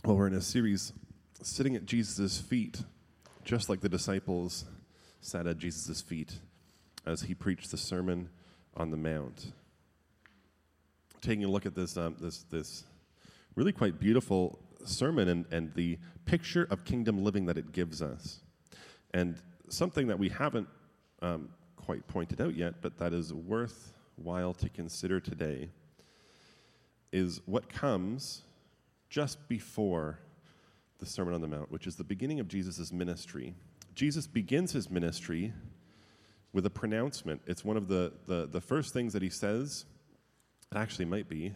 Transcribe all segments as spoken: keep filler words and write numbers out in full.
Well, we're in a series sitting at Jesus' feet, just like the disciples sat at Jesus' feet as he preached the Sermon on the Mount. Taking a look at this um, this this really quite beautiful sermon and, and the picture of kingdom living that it gives us. And something that we haven't um, quite pointed out yet, but that is worthwhile to consider today, is what comes just before the Sermon on the Mount, which is the beginning of Jesus' ministry. Jesus begins his ministry with a pronouncement. It's one of the, the, the first things that he says. It actually might be.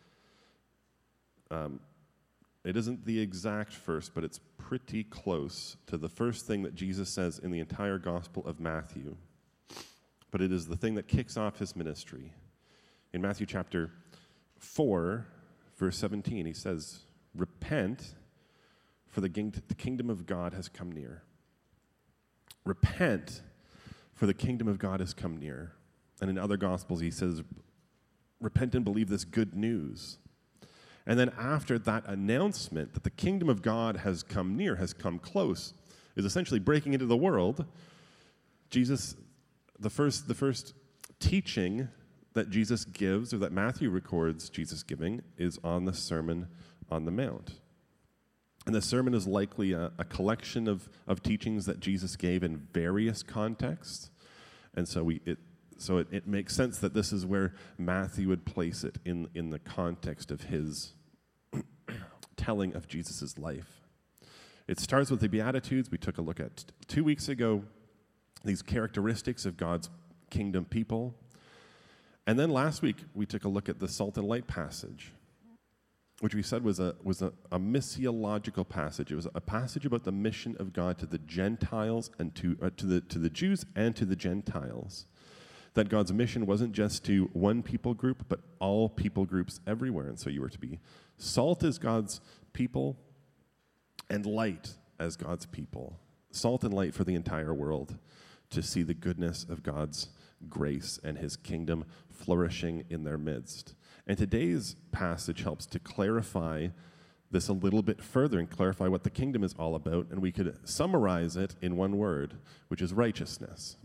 Um, it isn't the exact first, but it's pretty close to the first thing that Jesus says in the entire Gospel of Matthew. But it is the thing that kicks off his ministry. In Matthew chapter four, verse seventeen, he says, "Repent, for the, king- the kingdom of God has come near." Repent, for the kingdom of God has come near. And in other Gospels, he says, repent and believe this good news. And then after that announcement that the kingdom of God has come near, has come close, is essentially breaking into the world, Jesus, the first, the first teaching that Jesus gives, or that Matthew records Jesus giving, is on the Sermon on the Mount. And the sermon is likely a, a collection of, of teachings that Jesus gave in various contexts. And so we it so it, it makes sense that this is where Matthew would place it in, in the context of his telling of Jesus' life. It starts with the Beatitudes we took a look at t- two weeks ago, these characteristics of God's kingdom people. And then last week, we took a look at the salt and light passage, which we said was a was a, a missiological passage. It was a passage about the mission of God to the Gentiles and to uh, to the to the Jews and to the Gentiles. That God's mission wasn't just to one people group, but all people groups everywhere. And so you were to be salt as God's people and light as God's people. Salt and light for the entire world, to see the goodness of God's grace and his kingdom flourishing in their midst. And today's passage helps to clarify this a little bit further and clarify what the kingdom is all about, and we could summarize it in one word, which is righteousness.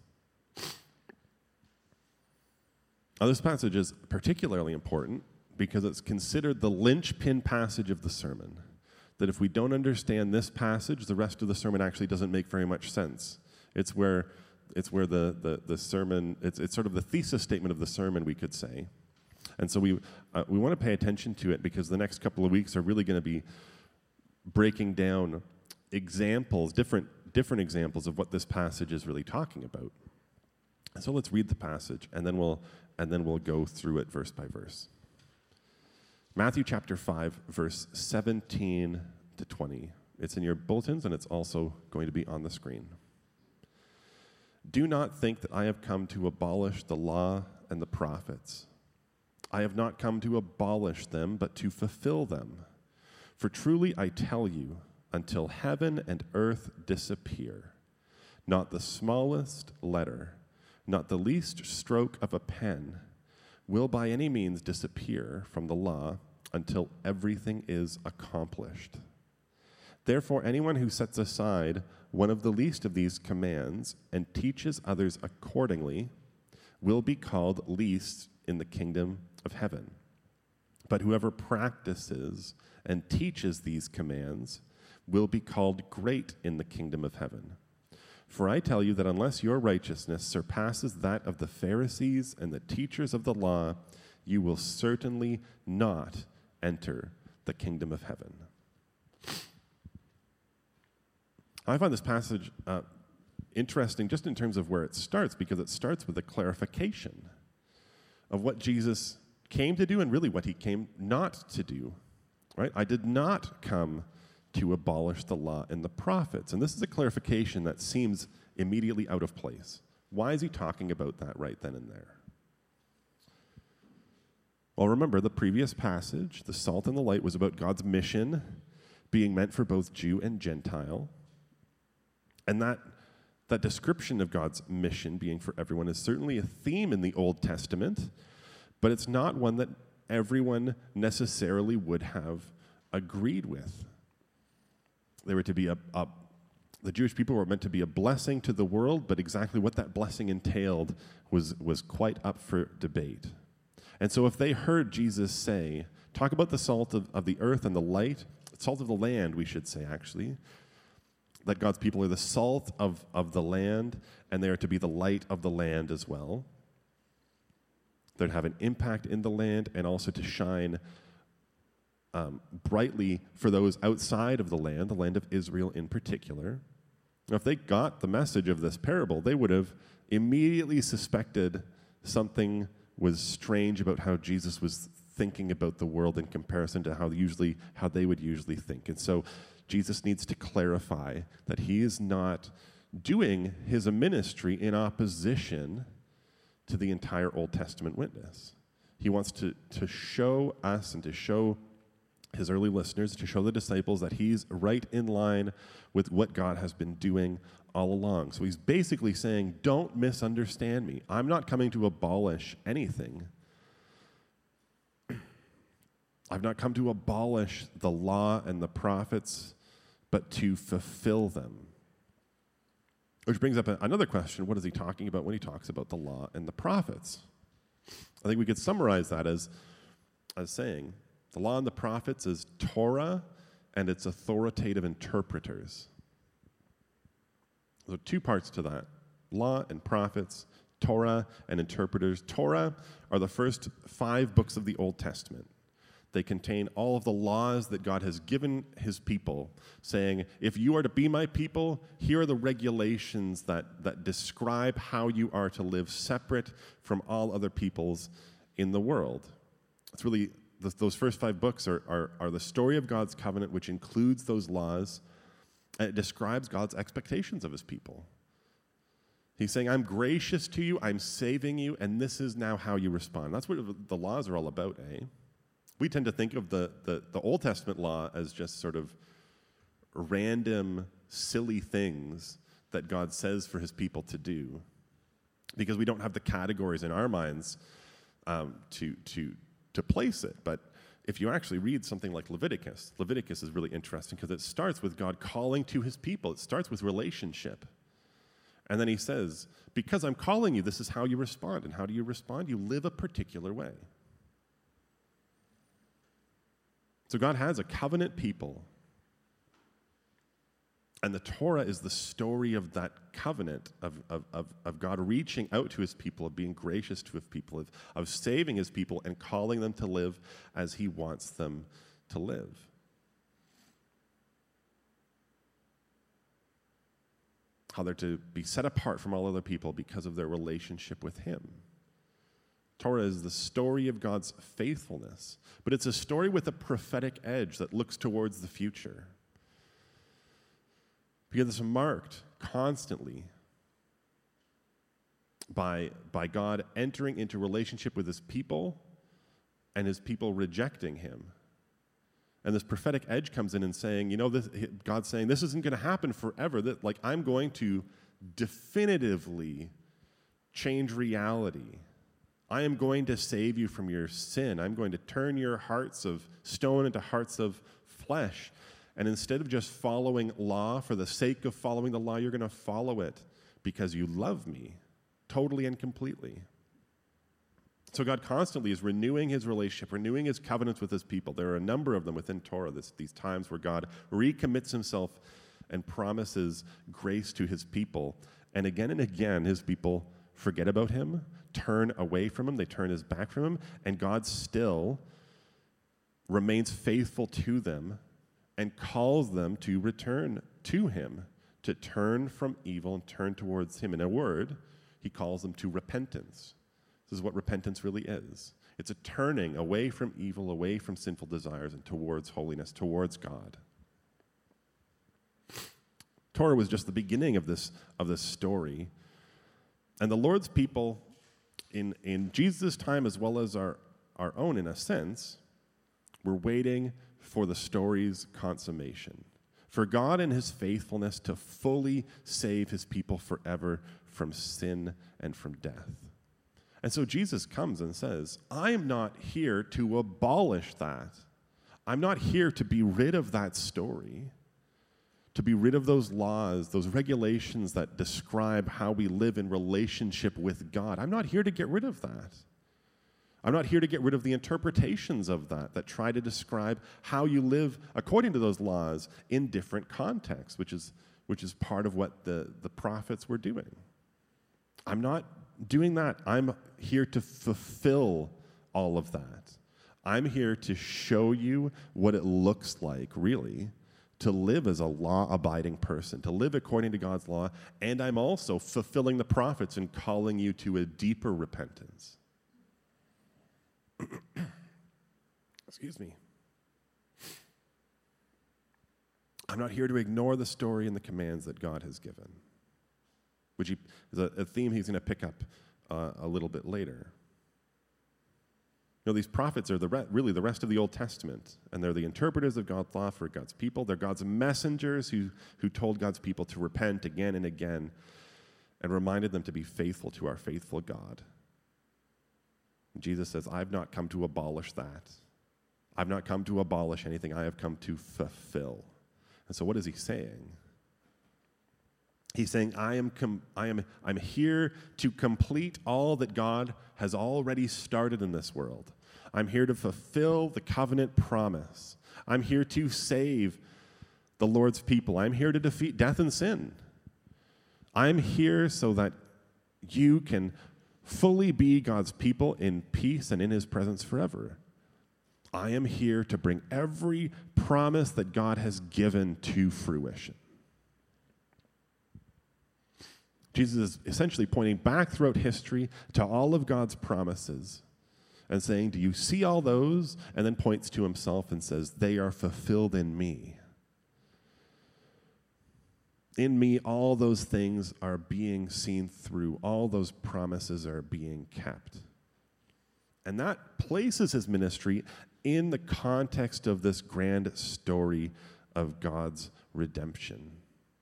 Now, this passage is particularly important because it's considered the linchpin passage of the sermon, that if we don't understand this passage, the rest of the sermon actually doesn't make very much sense. It's where It's where the, the, the sermon, it's, it's sort of the thesis statement of the sermon, we could say. And so we uh, we want to pay attention to it because the next couple of weeks are really going to be breaking down examples, different, different examples of what this passage is really talking about. So let's read the passage, and then we'll and then we'll go through it verse by verse. Matthew chapter five, verse seventeen to twenty. It's in your bulletins, and it's also going to be on the screen. "Do not think that I have come to abolish the law and the prophets. I have not come to abolish them, but to fulfill them. For truly I tell you, until heaven and earth disappear, not the smallest letter, not the least stroke of a pen, will by any means disappear from the law until everything is accomplished. Therefore, anyone who sets aside one of the least of these commands and teaches others accordingly will be called least in the kingdom of heaven. But whoever practices and teaches these commands will be called great in the kingdom of heaven. For I tell you that unless your righteousness surpasses that of the Pharisees and the teachers of the law, you will certainly not enter the kingdom of heaven." I find this passage uh, interesting just in terms of where it starts, because it starts with a clarification of what Jesus came to do and really what he came not to do. Right? I did not come to abolish the law and the prophets. And this is a clarification that seems immediately out of place. Why is he talking about that right then and there? Well, remember the previous passage, the salt and the light, was about God's mission being meant for both Jew and Gentile. And that, that description of God's mission being for everyone is certainly a theme in the Old Testament, but it's not one that everyone necessarily would have agreed with. They were to be a, a the Jewish people were meant to be a blessing to the world, but exactly what that blessing entailed was, was quite up for debate. And so if they heard Jesus say, talk about the salt of, of the earth and the light, salt of the land, we should say, actually, that God's people are the salt of, of the land, and they are to be the light of the land as well. They're to have an impact in the land and also to shine um, brightly for those outside of the land, the land of Israel in particular. Now, if they got the message of this parable, they would have immediately suspected something was strange about how Jesus was thinking about the world in comparison to how usually how they would usually think. And so Jesus needs to clarify that he is not doing his ministry in opposition to the entire Old Testament witness. He wants to, to show us and to show his early listeners, to show the disciples that he's right in line with what God has been doing all along. So he's basically saying, don't misunderstand me. I'm not coming to abolish anything. I've not come to abolish the law and the prophets, but to fulfill them. Which brings up a, another question. What is he talking about when he talks about the law and the prophets? I think we could summarize that as, as saying, the law and the prophets is Torah and its authoritative interpreters. There are two parts to that. Law and prophets, Torah and interpreters. Torah are the first five books of the Old Testament. They contain all of the laws that God has given his people, saying, if you are to be my people, here are the regulations that, that describe how you are to live separate from all other peoples in the world. It's really, th- those first five books are, are, are the story of God's covenant, which includes those laws, and it describes God's expectations of his people. He's saying, I'm gracious to you, I'm saving you, and this is now how you respond. That's what the laws are all about, eh? We tend to think of the, the, the Old Testament law as just sort of random, silly things that God says for his people to do, because we don't have the categories in our minds um, to, to, to place it. But if you actually read something like Leviticus, Leviticus is really interesting because it starts with God calling to his people. It starts with relationship. And then he says, because I'm calling you, this is how you respond. And how do you respond? You live a particular way. So God has a covenant people, and the Torah is the story of that covenant, of, of, of, of God reaching out to his people, of being gracious to his people, of, of saving his people and calling them to live as he wants them to live. How they're to be set apart from all other people because of their relationship with him. Torah is the story of God's faithfulness, but it's a story with a prophetic edge that looks towards the future. Because it's marked constantly by, by God entering into relationship with his people and his people rejecting him. And this prophetic edge comes in and saying, you know, this, God's saying, this isn't going to happen forever. That, like, I'm going to definitively change reality. I am going to save you from your sin. I'm going to turn your hearts of stone into hearts of flesh. And instead of just following law for the sake of following the law, you're going to follow it because you love me totally and completely. So God constantly is renewing his relationship, renewing his covenants with his people. There are a number of them within Torah, this, these times where God recommits himself and promises grace to his people. And again and again, his people forget about him, turn away from him, they turn his back from him, and God still remains faithful to them and calls them to return to him, to turn from evil and turn towards him. In a word, he calls them to repentance. This is what repentance really is. It's a turning away from evil, away from sinful desires, and towards holiness, towards God. Torah was just the beginning of this, of this story. And the Lord's people, in, in Jesus' time as well as our, our own in a sense, were waiting for the story's consummation. For God in his faithfulness to fully save his people forever from sin and from death. And so Jesus comes and says, I am not here to abolish that. I'm not here to be rid of that story. to be rid of those laws, those regulations that describe how we live in relationship with God. I'm not here to get rid of that. I'm not here to get rid of the interpretations of that that try to describe how you live according to those laws in different contexts, which is, which is part of what the, the prophets were doing. I'm not doing that. I'm here to fulfill all of that. I'm here to show you what it looks like, really, to live as a law-abiding person, to live according to God's law, and I'm also fulfilling the prophets and calling you to a deeper repentance. Excuse me. I'm not here to ignore the story and the commands that God has given, which he, is a, a theme he's going to pick up uh, a little bit later. You know, these prophets are the re- really the rest of the Old Testament, and they're the interpreters of God's law for God's people. They're God's messengers who, who told God's people to repent again and again and reminded them to be faithful to our faithful God. Jesus says, I've not come to abolish that. I've not come to abolish anything. I have come to fulfill. And so what is he saying? He's saying, I am com- I am I'm here to complete all that God has already started in this world. I'm here to fulfill the covenant promise. I'm here to save the Lord's people. I'm here to defeat death and sin. I'm here so that you can fully be God's people in peace and in his presence forever. I am here to bring every promise that God has given to fruition. Jesus is essentially pointing back throughout history to all of God's promises and saying, do you see all those? And then points to himself and says, they are fulfilled in me. In me, all those things are being seen through. All those promises are being kept. And that places his ministry in the context of this grand story of God's redemption.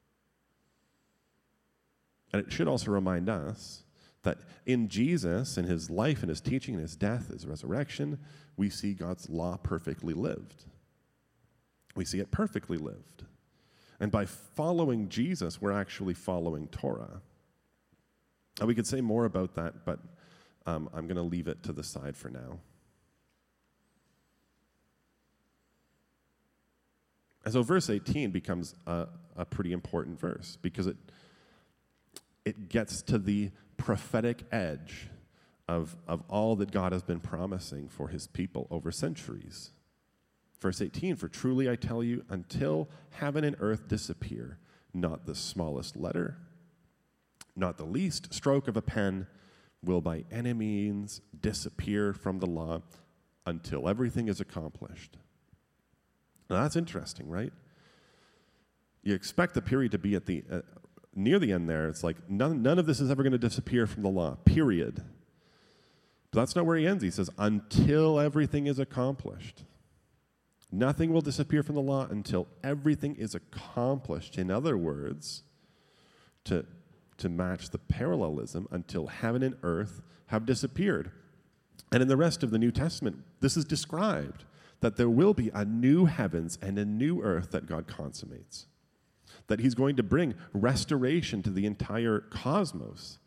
And it should also remind us that in Jesus, in his life, in his teaching, in his death, his resurrection, we see God's law perfectly lived. We see it perfectly lived. And by following Jesus, we're actually following Torah. And we could say more about that, but um, I'm going to leave it to the side for now. And so verse eighteen becomes a, a pretty important verse because it it gets to the prophetic edge of, of all that God has been promising for his people over centuries. Verse eighteen, for truly I tell you, until heaven and earth disappear, not the smallest letter, not the least stroke of a pen will by any means disappear from the law until everything is accomplished. Now that's interesting, right? You expect the period to be at the uh, near the end there. It's like none, none of this is ever going to disappear from the law, period. But that's not where he ends. He says, until everything is accomplished. Nothing will disappear from the law until everything is accomplished. In other words, to, to match the parallelism, until heaven and earth have disappeared. And in the rest of the New Testament, this is described, that there will be a new heavens and a new earth that God consummates. That he's going to bring restoration to the entire cosmos.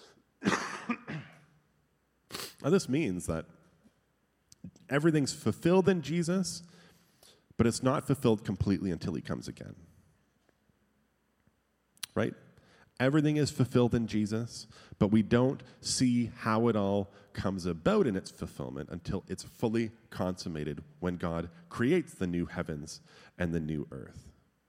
Now this means that everything's fulfilled in Jesus, but it's not fulfilled completely until he comes again. Right? Everything is fulfilled in Jesus, but we don't see how it all comes about in its fulfillment until it's fully consummated when God creates the new heavens and the new earth.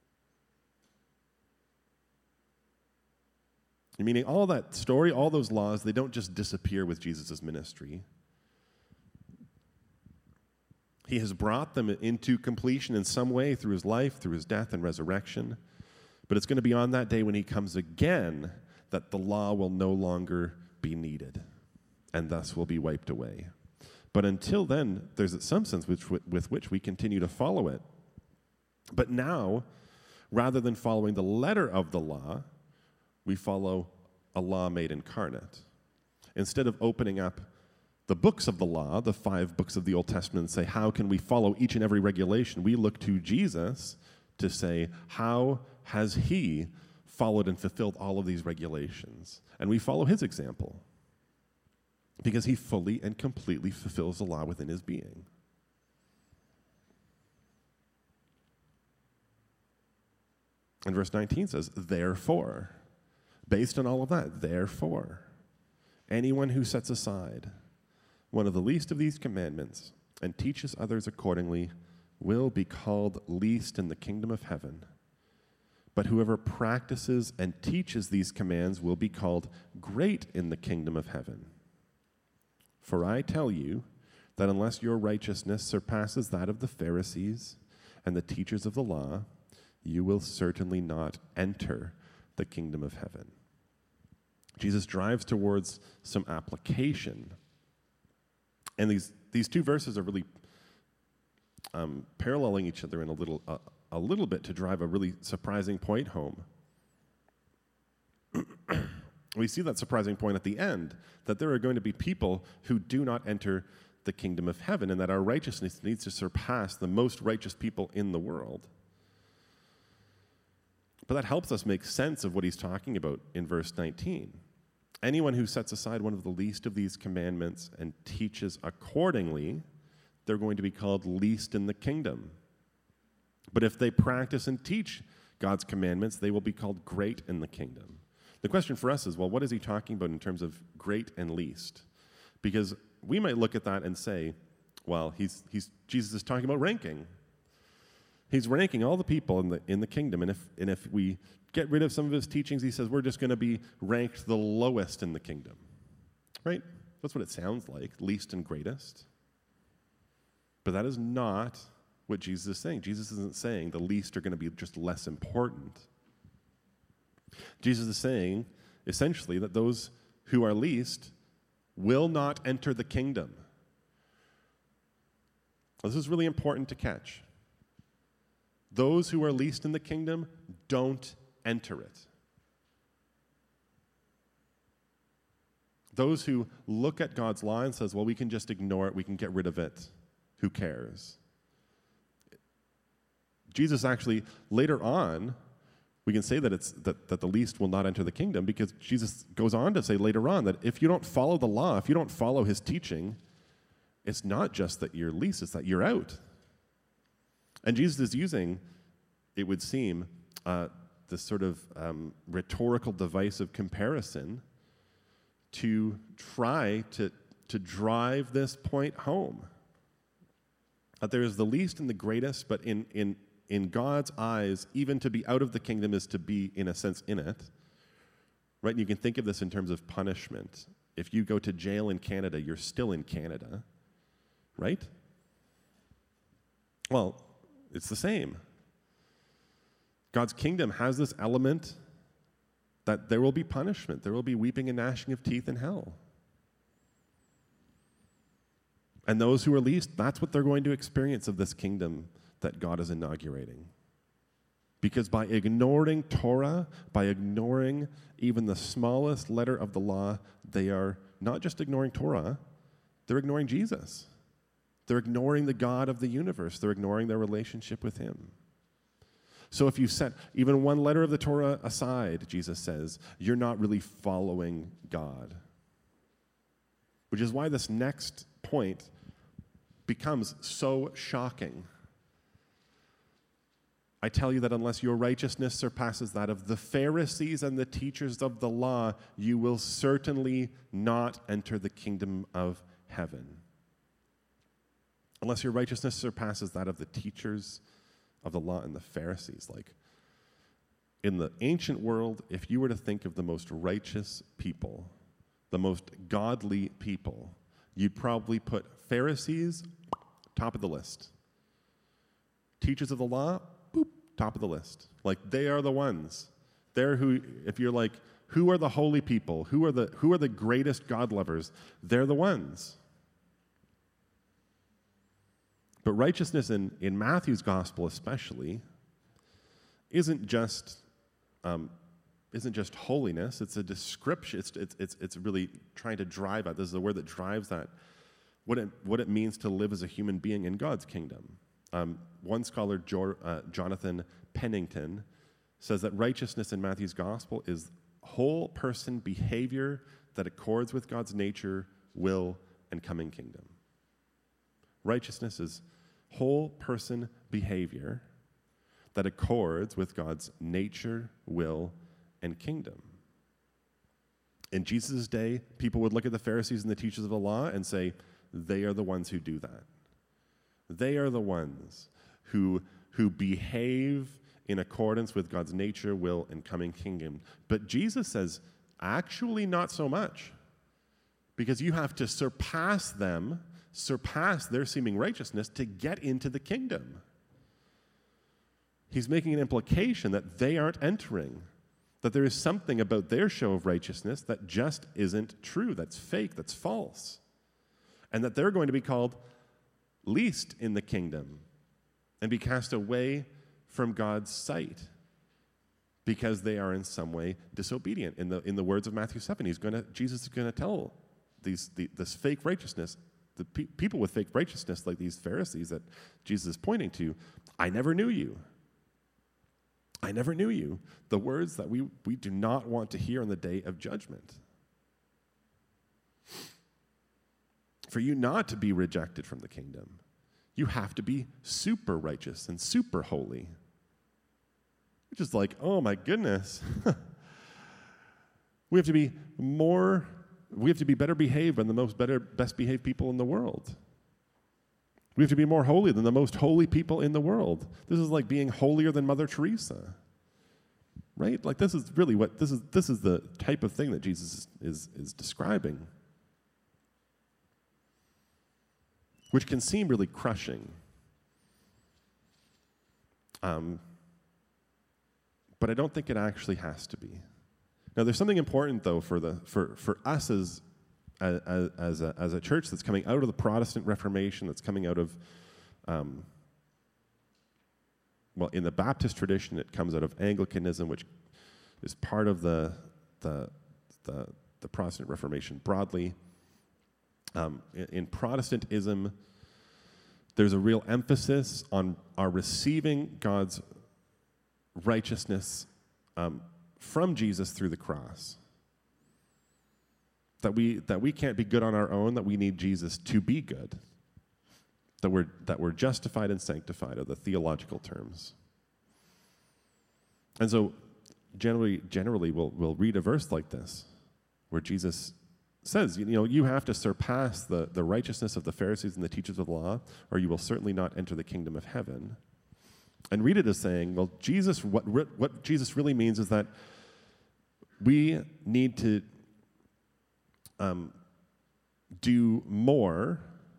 Meaning all that story, all those laws, they don't just disappear with Jesus' ministry. He has brought them into completion in some way through his life, through his death and resurrection. But it's going to be on that day when he comes again that the law will no longer be needed and thus will be wiped away. But until then, there's some sense with, with which we continue to follow it. But now, rather than following the letter of the law, we follow a law made incarnate. Instead of opening up the books of the law, the five books of the Old Testament, and say, how can we follow each and every regulation? We look to Jesus to say, how has he followed and fulfilled all of these regulations? And we follow his example because he fully and completely fulfills the law within his being. And verse nineteen says, therefore, based on all of that, therefore, anyone who sets aside one of the least of these commandments and teaches others accordingly will be called least in the kingdom of heaven. But whoever practices and teaches these commands will be called great in the kingdom of heaven. For I tell you that unless your righteousness surpasses that of the Pharisees and the teachers of the law, you will certainly not enter the kingdom of heaven. Jesus drives towards some application. And these, these two verses are really um, paralleling each other in a little, uh, a little bit to drive a really surprising point home. We see that surprising point at the end, that there are going to be people who do not enter the kingdom of heaven, and that our righteousness needs to surpass the most righteous people in the world. But that helps us make sense of what he's talking about in verse nineteen. Anyone who sets aside one of the least of these commandments and teaches accordingly, they're going to be called least in the kingdom. But if they practice and teach God's commandments, they will be called great in the kingdom. The question for us is, well, what is he talking about in terms of great and least? Because we might look at that and say, well, he's, he's, Jesus is talking about ranking. He's ranking all the people in the, in the kingdom, and if, and if we get rid of some of his teachings, he says we're just going to be ranked the lowest in the kingdom. Right? That's what it sounds like, least and greatest. But that is not what Jesus is saying. Jesus isn't saying the least are going to be just less important. Jesus is saying, essentially, that those who are least will not enter the kingdom. This is really important to catch. Those who are least in the kingdom don't enter it. Those who look at God's law and says, well, we can just ignore it, we can get rid of it. Who cares? Jesus actually, later on, we can say that it's that, that the least will not enter the kingdom, because Jesus goes on to say later on that if you don't follow the law, if you don't follow his teaching, it's not just that you're least, it's that you're out. And Jesus is using, it would seem, uh, this sort of um, rhetorical device of comparison to try to, to drive this point home. That there is the least and the greatest, but in, in, in God's eyes, even to be out of the kingdom is to be, in a sense, in it. Right? And you can think of this in terms of punishment. If you go to jail in Canada, you're still in Canada. Right? Well, it's the same. God's kingdom has this element that there will be punishment. There will be weeping and gnashing of teeth in hell. And those who are least, that's what they're going to experience of this kingdom that God is inaugurating. Because by ignoring Torah, by ignoring even the smallest letter of the law, they are not just ignoring Torah, they're ignoring Jesus. They're ignoring the God of the universe. They're ignoring their relationship with him. So if you set even one letter of the Torah aside, Jesus says, you're not really following God. Which is why this next point becomes so shocking. I tell you that unless your righteousness surpasses that of the Pharisees and the teachers of the law, you will certainly not enter the kingdom of heaven. Unless your righteousness surpasses that of the teachers of the law and the Pharisees. Like, in the ancient world, if you were to think of the most righteous people, the most godly people, you'd probably put Pharisees top of the list. Teachers of the law, boop, top of the list. Like, they are the ones. They're who, if you're like, who are the holy people? Who are the, who are the greatest God lovers? They're the ones. But righteousness in, in Matthew's gospel especially isn't just um, isn't just holiness. It's a description. It's, it's it's it's really trying to drive at. This is the word that drives that. What it what it means to live as a human being in God's kingdom. Um, one scholar, jo- uh, Jonathan Pennington, says that righteousness in Matthew's gospel is whole person behavior that accords with God's nature, will, and coming kingdom. Righteousness is whole person behavior that accords with God's nature, will, and kingdom. In Jesus' day, people would look at the Pharisees and the teachers of the law and say, they are the ones who do that. They are the ones who, who behave in accordance with God's nature, will, and coming kingdom. But Jesus says, actually not so much. Because you have to surpass them, surpass their seeming righteousness to get into the kingdom. He's making an implication that they aren't entering, that there is something about their show of righteousness that just isn't true, that's fake, that's false, and that they're going to be called least in the kingdom and be cast away from God's sight because they are in some way disobedient. In the in the words of Matthew seven, he's going to Jesus is going to tell these the, this fake righteousness, the pe- people with fake righteousness like these Pharisees that Jesus is pointing to, I never knew you. I never knew you. The words that we, we do not want to hear on the day of judgment. For you not to be rejected from the kingdom, you have to be super righteous and super holy. Which is like, oh my goodness. We have to be more, we have to be better behaved than the most better, best behaved people in the world. We have to be more holy than the most holy people in the world. This is like being holier than Mother Teresa, right? Like this is really what, this is This is the type of thing that Jesus is, is, is describing, which can seem really crushing. Um, but I don't think it actually has to be. Now, there's something important, though, for the for, for us as As, as, a, as a church that's coming out of the Protestant Reformation, that's coming out of, um, well, in the Baptist tradition, it comes out of Anglicanism, which is part of the the the, the Protestant Reformation broadly. Um, in, in Protestantism, there's a real emphasis on our receiving God's righteousness um, from Jesus through the cross. That we that we can't be good on our own, that we need Jesus to be good. That we're that we're justified and sanctified are the theological terms. And so generally generally we'll we'll read a verse like this, where Jesus says, you know, you have to surpass the, the righteousness of the Pharisees and the teachers of the law, or you will certainly not enter the kingdom of heaven. And read it as saying, well, Jesus, what what Jesus really means is that we need to Um, do more,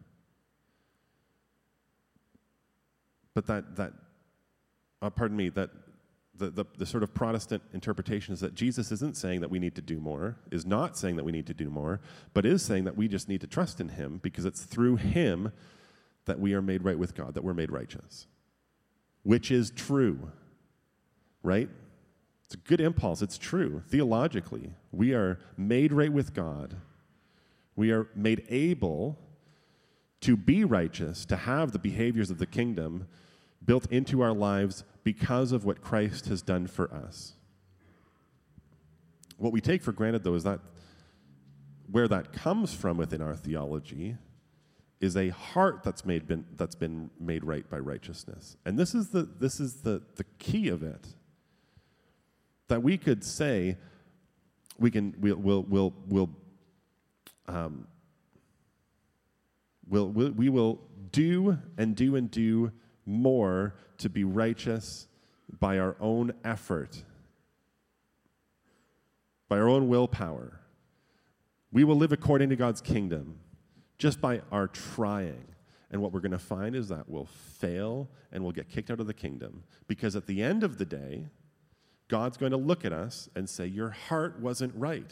but that that uh, pardon me that the, the the sort of Protestant interpretation is that Jesus isn't saying that we need to do more, is not saying that we need to do more, but is saying that we just need to trust in Him because it's through Him that we are made right with God, that we're made righteous, which is true, right? It's a good impulse. It's true. Theologically, we are made right with God. We are made able to be righteous, to have the behaviors of the kingdom built into our lives because of what Christ has done for us. What we take for granted, though, is that where that comes from within our theology is a heart that's made been, that's been made right by righteousness. And this is the this is the, the key of it. That we could say, we can we'll we'll we'll we'll um, we'll, we'll we will do and do and do more to be righteous by our own effort, by our own willpower. We will live according to God's kingdom just by our trying. And what we're going to find is that we'll fail and we'll get kicked out of the kingdom, because at the end of the day, God's going to look at us and say, your heart wasn't right.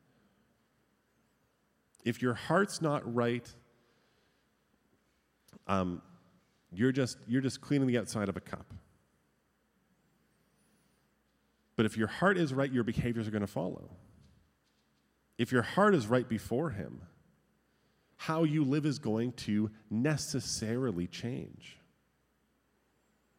If your heart's not right, um, you're just you're just cleaning the outside of a cup. But if your heart is right, your behaviors are going to follow. If your heart is right before Him, how you live is going to necessarily change.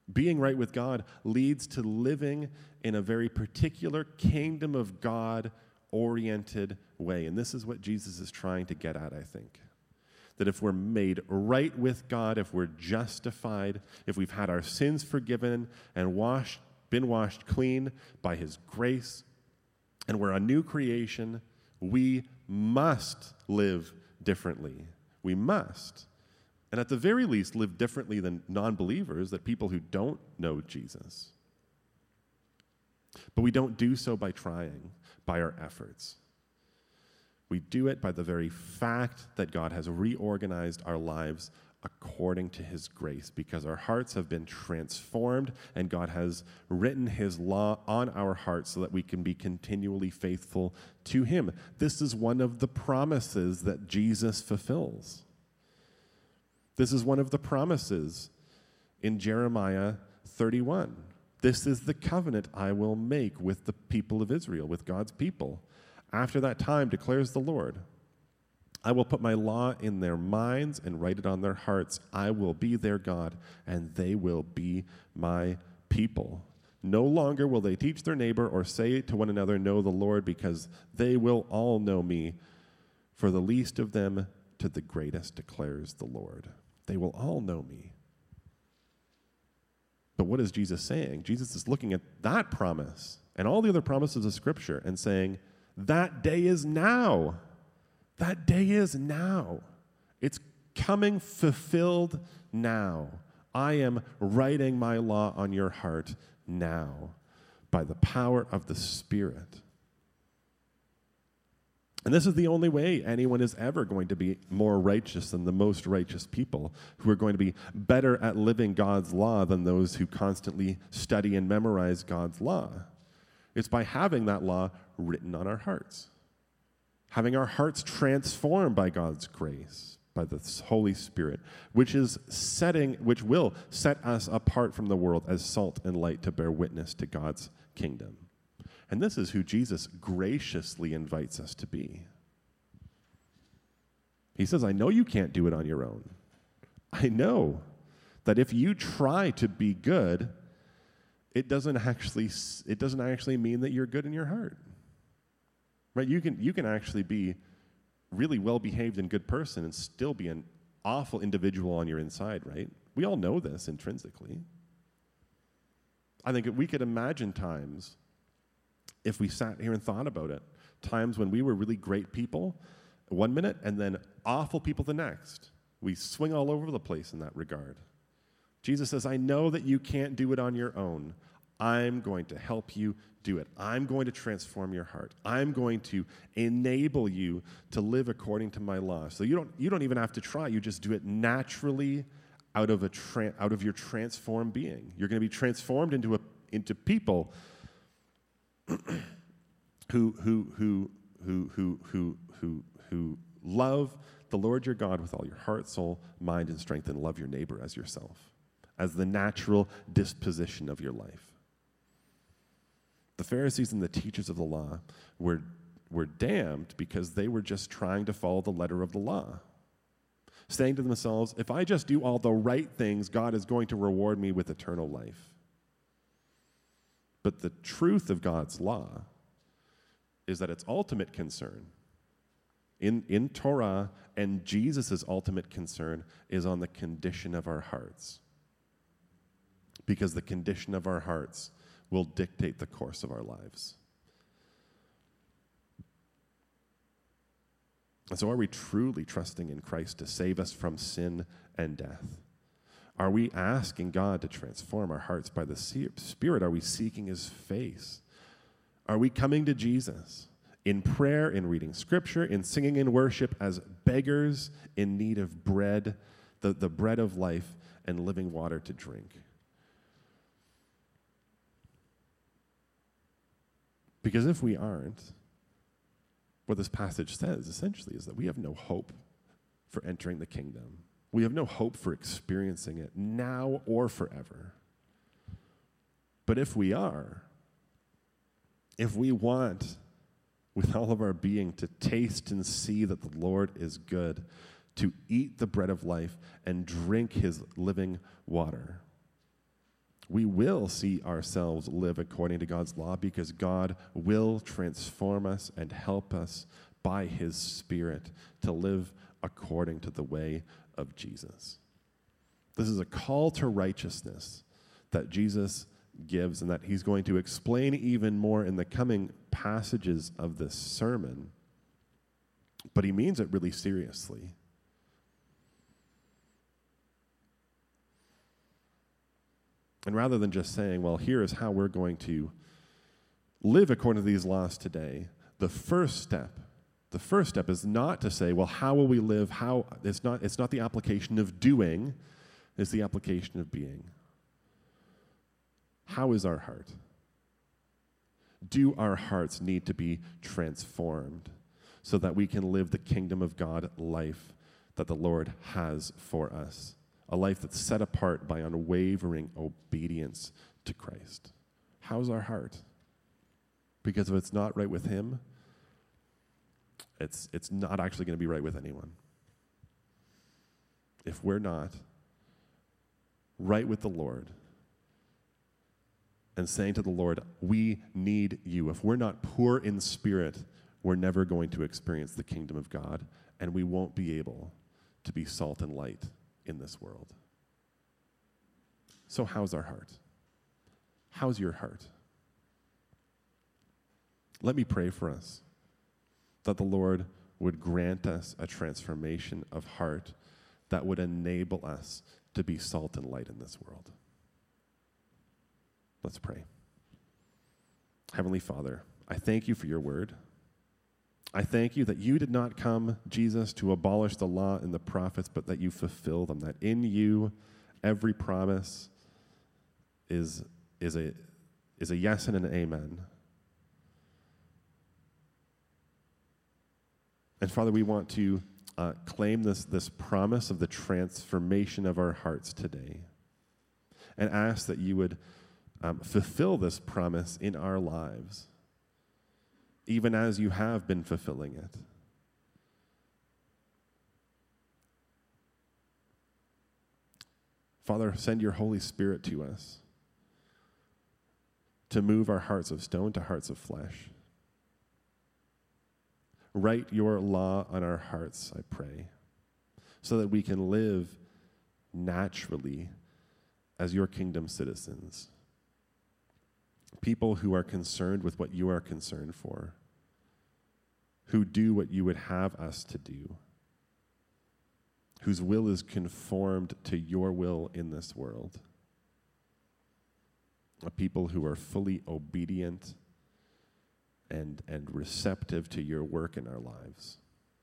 Being right with God leads to living in a very particular kingdom of God oriented way. And this is what Jesus is trying to get at, I think. That if we're made right with God, if we're justified, if we've had our sins forgiven and washed, been washed clean by his grace, and we're a new creation, we must live differently. We must. And at the very least, live differently than non-believers, that people who don't know Jesus. But we don't do so by trying, by our efforts. We do it by the very fact that God has reorganized our lives according to his grace, because our hearts have been transformed and God has written his law on our hearts so that we can be continually faithful to him. This is one of the promises that Jesus fulfills. This is one of the promises in Jeremiah thirty-one. This is the covenant I will make with the people of Israel, with God's people. After that time, declares the Lord, I will put my law in their minds and write it on their hearts. I will be their God, and they will be my people. No longer will they teach their neighbor or say to one another, know the Lord, because they will all know me, for the least of them to the greatest, declares the Lord. They will all know me. But what is Jesus saying? Jesus is looking at that promise and all the other promises of Scripture and saying, that day is now. That day is now. It's coming fulfilled now. I am writing my law on your heart now by the power of the Spirit. And this is the only way anyone is ever going to be more righteous than the most righteous people, who are going to be better at living God's law than those who constantly study and memorize God's law. It's by having that law written on our hearts, having our hearts transformed by God's grace, by the Holy Spirit, which is setting, which will set us apart from the world as salt and light to bear witness to God's kingdom. And this is who Jesus graciously invites us to be. He says, I know you can't do it on your own. I know that if you try to be good, it doesn't actually, it doesn't actually mean that you're good in your heart. Right? You can, you can actually be really well-behaved and good person and still be an awful individual on your inside, right? We all know this intrinsically. I think we could imagine times, if we sat here and thought about it, times when we were really great people one minute and then awful people the next. We swing all over the place in that regard. Jesus says, I know that you can't do it on your own. I'm going to help you do it. I'm going to transform your heart. I'm going to enable you to live according to my law. So you don't, you don't even have to try. You just do it naturally out of, a tra- out of your transformed being. You're going to be transformed into, a, into people who, who, who, who, who, who, who, who love the Lord your God with all your heart, soul, mind, and strength, and love your neighbor as yourself, as the natural disposition of your life. The Pharisees and the teachers of the law were, were damned because they were just trying to follow the letter of the law, saying to themselves, if I just do all the right things, God is going to reward me with eternal life. But the truth of God's law is that its ultimate concern in, in Torah and Jesus' ultimate concern is on the condition of our hearts. Because the condition of our hearts will dictate the course of our lives. And so are we truly trusting in Christ to save us from sin and death? Are we asking God to transform our hearts by the Spirit? Are we seeking his face? Are we coming to Jesus in prayer, in reading Scripture, in singing and worship as beggars in need of bread, the, the bread of life and living water to drink? Because if we aren't, what this passage says essentially is that we have no hope for entering the kingdom. We have no hope for experiencing it now or forever. But if we are, if we want with all of our being to taste and see that the Lord is good, to eat the bread of life and drink his living water, We will see ourselves live according to God's law because God will transform us and help us by his Spirit to live according to the way of Jesus. This is a call to righteousness that Jesus gives and that he's going to explain even more in the coming passages of this sermon. But he means it really seriously. And rather than just saying, well, here is how we're going to live according to these laws today, the first step, the first step is not to say, well, how will we live? How it's not, it's not the application of doing, it's the application of being. How is our heart? Do our hearts need to be transformed so that we can live the kingdom of God life that the Lord has for us? A life that's set apart by unwavering obedience to Christ. How's our heart? Because if it's not right with him, it's, it's not actually going to be right with anyone. If we're not right with the Lord and saying to the Lord, we need you. If we're not poor in spirit, we're never going to experience the kingdom of God, and we won't be able to be salt and light in this world. So how's our heart? How's your heart? Let me pray for us that the Lord would grant us a transformation of heart that would enable us to be salt and light in this world. Let's pray. Heavenly Father, I thank you for your word. I thank you that you did not come, Jesus, to abolish the law and the prophets, but that you fulfill them, that in you every promise is, is, a, is a yes and an amen. And Father, we want to uh, claim this, this promise of the transformation of our hearts today and ask that you would um, fulfill this promise in our lives, even as you have been fulfilling it. Father, send your Holy Spirit to us to move our hearts of stone to hearts of flesh. Write your law on our hearts, I pray, so that we can live naturally as your kingdom citizens. People who are concerned with what you are concerned for, who do what you would have us to do, whose will is conformed to your will in this world. A people who are fully obedient and, and receptive to your work in our lives.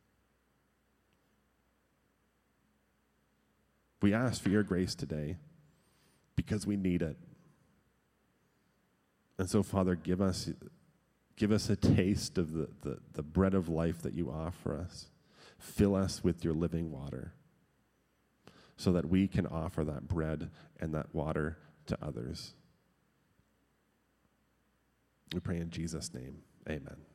We ask for your grace today because we need it. And so, Father, give us, give us a taste of the, the, the bread of life that you offer us. Fill us with your living water so that we can offer that bread and that water to others. We pray in Jesus' name. Amen.